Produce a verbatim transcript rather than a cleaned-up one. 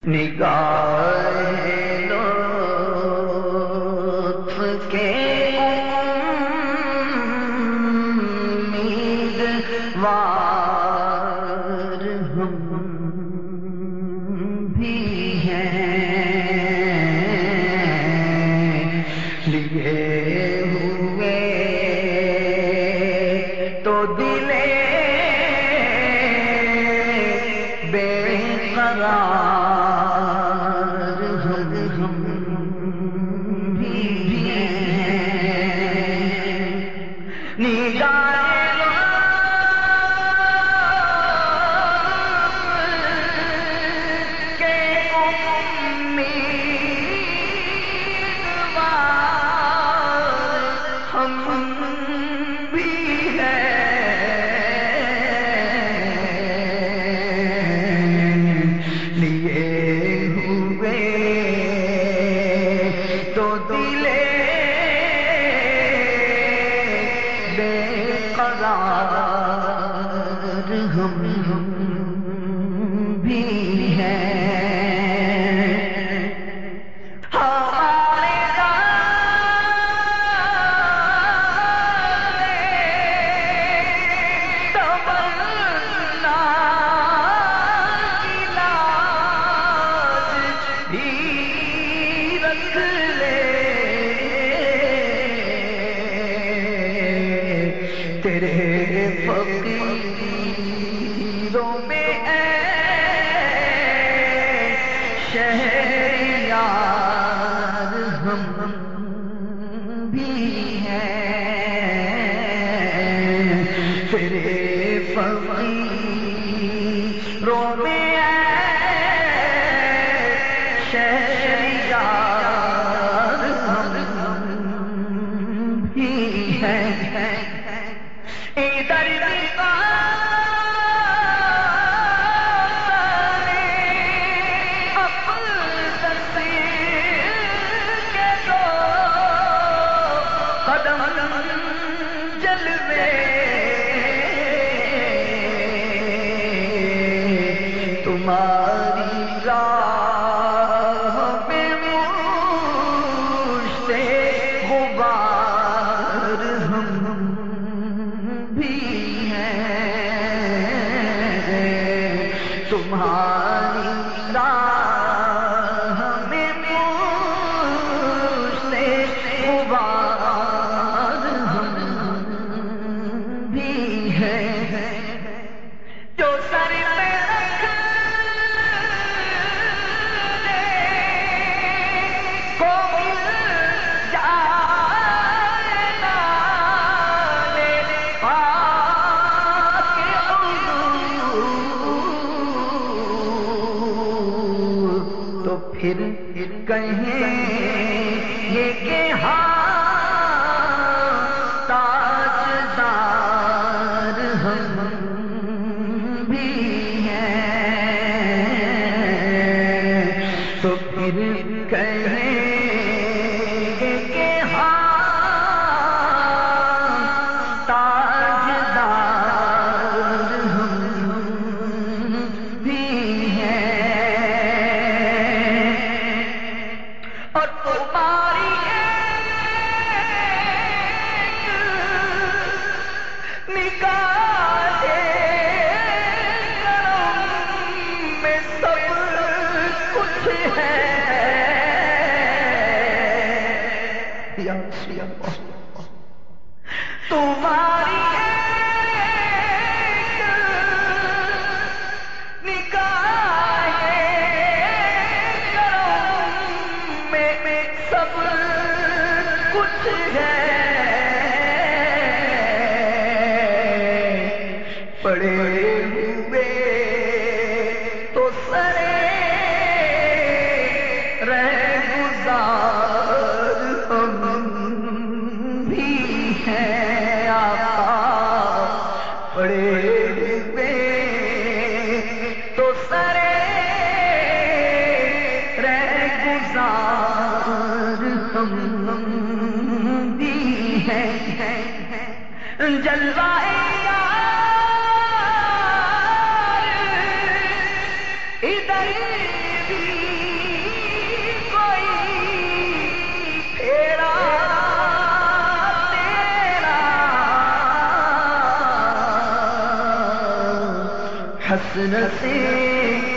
نگاہ لطف کے امیدوار ہم بھی ہیں، لیے ہوئے تو دل بے قرار ہم بھی ہیں، نگاہ کے امیدوار ہم بھی ہم بھی ہیں، ہمارے تمنا کی لاج بھی رکھ لے، تیرے فقیروں میں اے شہریار ہم بھی ہیں، تیرے فقیروں میں اے شہریار ہم بھی ہیں، ادھر جلوے تمہاری راہ میں مجھتے غبار ہم بھی ہیں، تمہاری راہ میں مجھتے غبار جو سر پہ رکھ دے کو مل جائے نالے پاک حضور، تو پھر کہیں یہ کہ ہاں تاجدار ہم بھی ہیں، تو پھر کہیں کہ ہاں تاجدار ہم بھی ہیں، اور تمہاری نگاہ کرم میں سب کچھ ہے، یا رسول اللہ تمہاری نگاہ کرم میں سب کچھ ہے، پڑے ہوئے تو سرے رہ گزار ہم بھی ہیں، آقا پڑے ہوئے تو سرے رہ گزار ہم بھی ہیں، جلوائے ادھر بھی حسرتیں